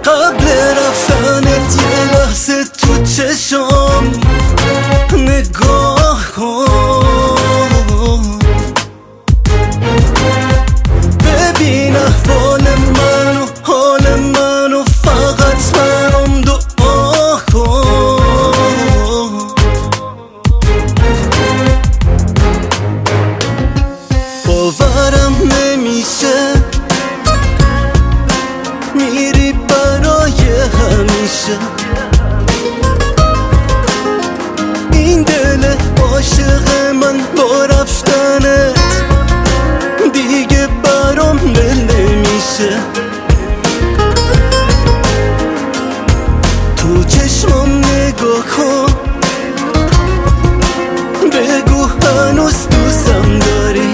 قبل رفتنت یه لحظه تو چشم نگاه کن، ببین احوال منو، حال منو، فقط برام دعا کن. باورم نمیشه میری برای همیشه، این دل عاشق من با رفتنت دیگه برام دل نمیشه. تو چشمم نگاه کن، بگو هنوز دوستم داری،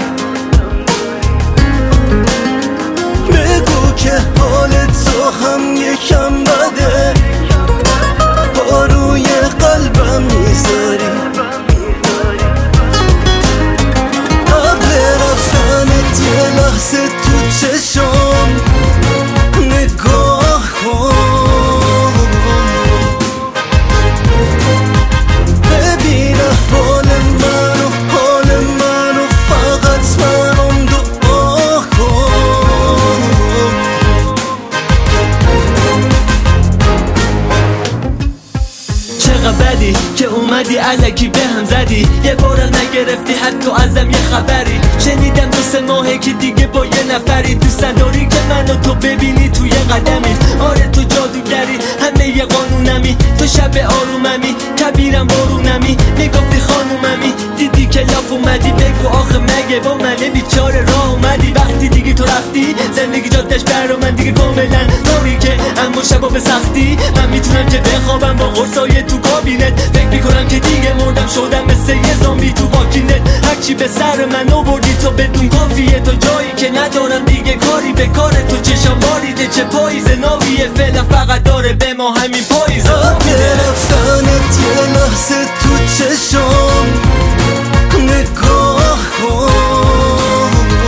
بگو که حال تو هم یکم بده، با روی قلبم میذاری. قبل رفتنت یه لحظه تو چشم نگاه کن، ببین احوال منو، حال منو، فقط برام دعا کن. چقدر بدی که اومدی الکی به هم زدی، یه بار نگرفتی حتی ازم یه خبری. شنیدم 2-3 ماهه که دیگه با یه نفری، دوست داری که منو تو ببینی توی قدمی. آره تو جادوگری، همه یه قانونمی، تو شب آروممی، کبیرم بارونمی. میگفتی خانوممی، دیدی که لاف اومدی، بگو آخه مگه با منه بیچاره راه اومدی. وقتی دیگه تو رفتی زندگی جادش برا من دیگه کاملا تاریکه، اما شبا به سختی من میتونم که بخوابم با قرصای تو کابینت. فکر میکنم که دیگه مردم، شدم مثل یه زامبی تو واکینت. هرچی به سر من آوردی تو بدون کافیه، تو جایی که ندارم دیگه کاری به کار تو. چشم باریده چه پاییز ناویه، فعلا فقط داره به ما همین پاییز. قبل رفتنت یه لحظه تو چشم نگاه کن،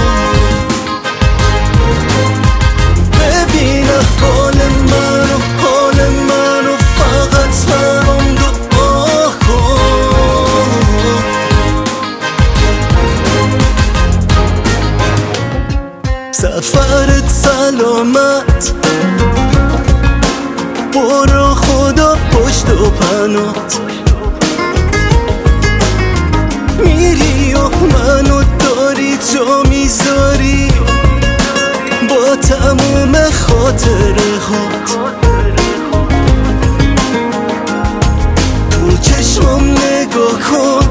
ببین احوال منو، حال منو، فقط برام دعا کن. سفرت سلامت، برو خدا پشت و پنات، میری و منو داری جا میذاری با تموم خاطره هات. تو چشمم نگاه کن،